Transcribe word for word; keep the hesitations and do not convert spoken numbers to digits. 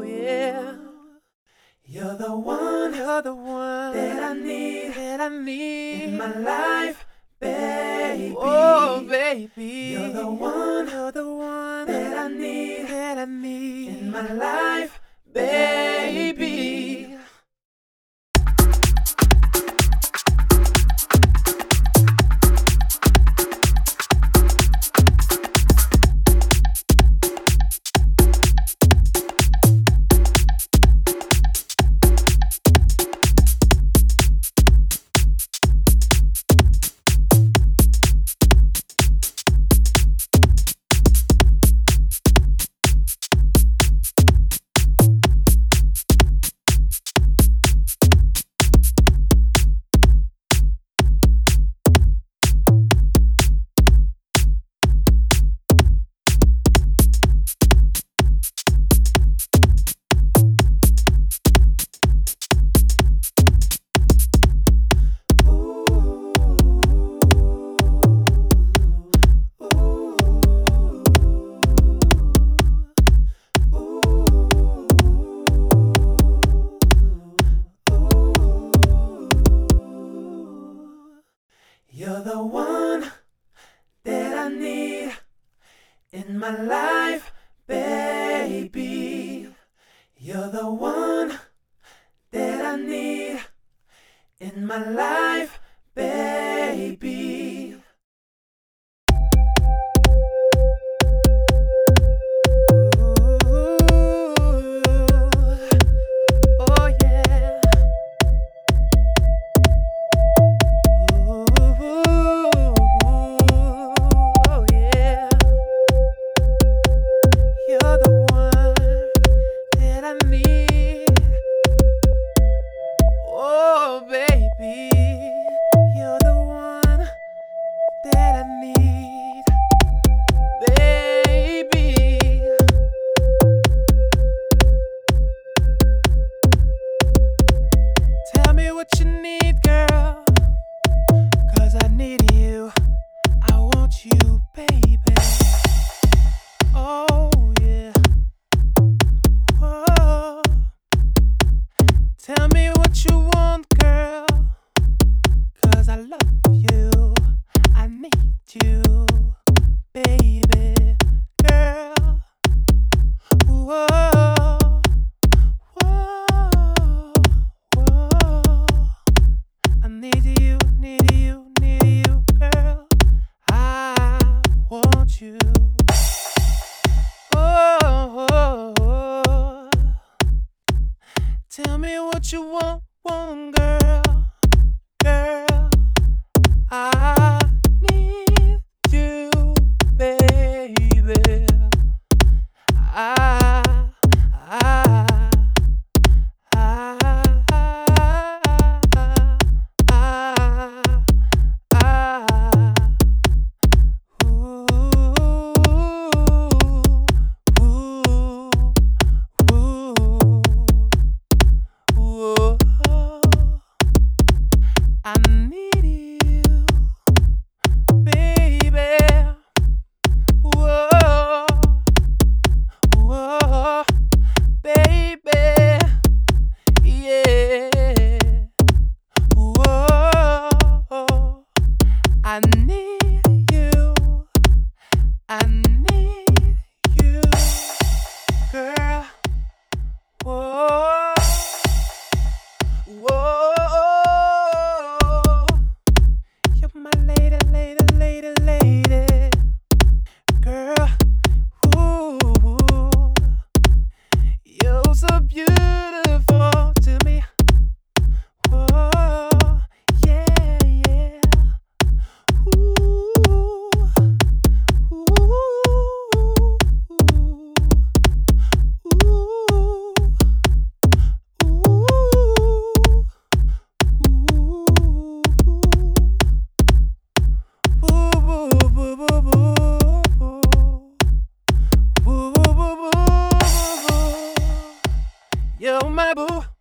yeah. You're the one, You're the one that I need, that I need in my life, baby. Oh, baby. You're the one, You're the one that I need, that I need in my life, baby. You're the one that I need in my life, baby. You're the one that I need in my life, baby. What you need, girl, 'cause I need you, I want you, baby. Oh yeah. Whoa. Tell me what you want, girl, 'cause I love you, I need you, baby, girl. Whoa. Need you, need you, need you, girl. I want you. Oh, oh, oh. Tell me what you want, want, girl, girl. I need you, baby. I, I. I need you, baby. Whoa, whoa, baby, yeah. Whoa, I need you, I need you, girl. Whoa, whoa. My lady, lady, lady, lady, girl, ooh, you're so beautiful to me. Whoa, yeah, yeah, ooh, ooh, ooh, You're my boo.